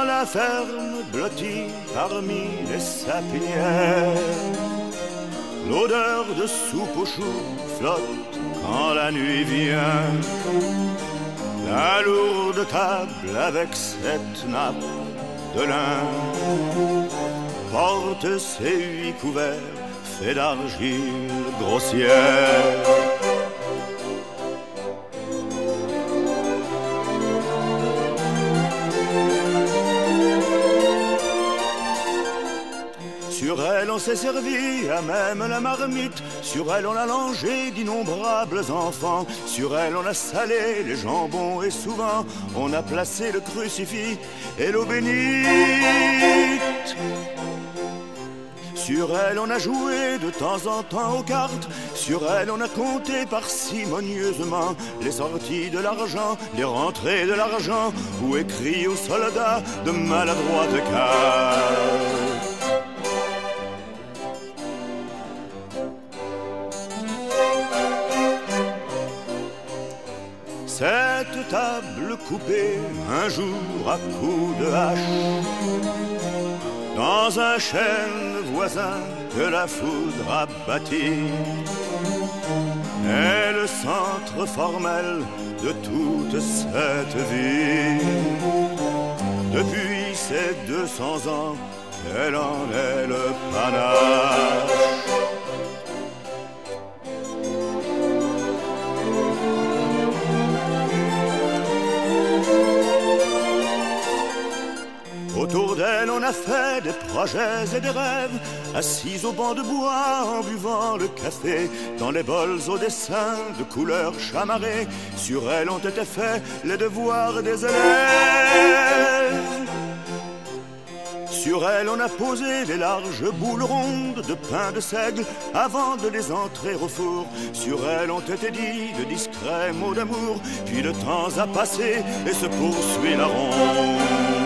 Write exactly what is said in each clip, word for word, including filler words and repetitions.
Dans la ferme blottie parmi les sapinières, l'odeur de soupe aux choux flotte quand la nuit vient. La lourde table avec cette nappe de lin porte ses huit couverts faits d'argile grossière. Sur elle on s'est servi à même la marmite, sur elle on a langé d'innombrables enfants, sur elle on a salé les jambons et souvent on a placé le crucifix et l'eau bénite. Sur elle on a joué de temps en temps aux cartes, sur elle on a compté parcimonieusement les sorties de l'argent, les rentrées de l'argent, ou écrit aux soldats de maladroites cartes. Cette table coupée un jour à coups de hache dans un chêne voisin que la foudre a bâti est le centre formel de toute cette vie. Depuis ces deux cents ans, elle en est le panache. Autour d'elle on a fait des projets et des rêves, assis au banc de bois en buvant le café, dans les bols au dessin de couleurs chamarrées. Sur elle ont été faits les devoirs des élèves. Sur elle on a posé les larges boules rondes de pain de seigle avant de les entrer au four. Sur elle ont été dits de discrets mots d'amour, puis le temps a passé et se poursuit la ronde.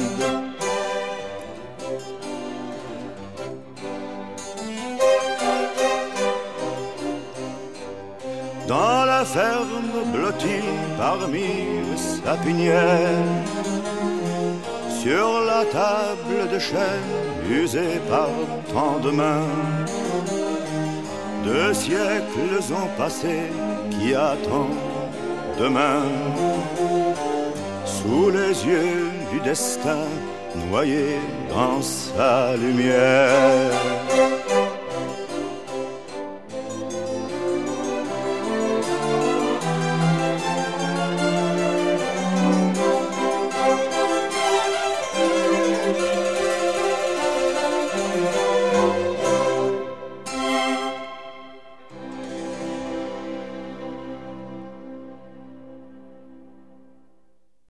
Dans la ferme blottie parmi les sapinières, sur la table de chêne usée par tant de mains, deux siècles ont passé qui attendent demain, sous les yeux du destin noyé dans sa lumière.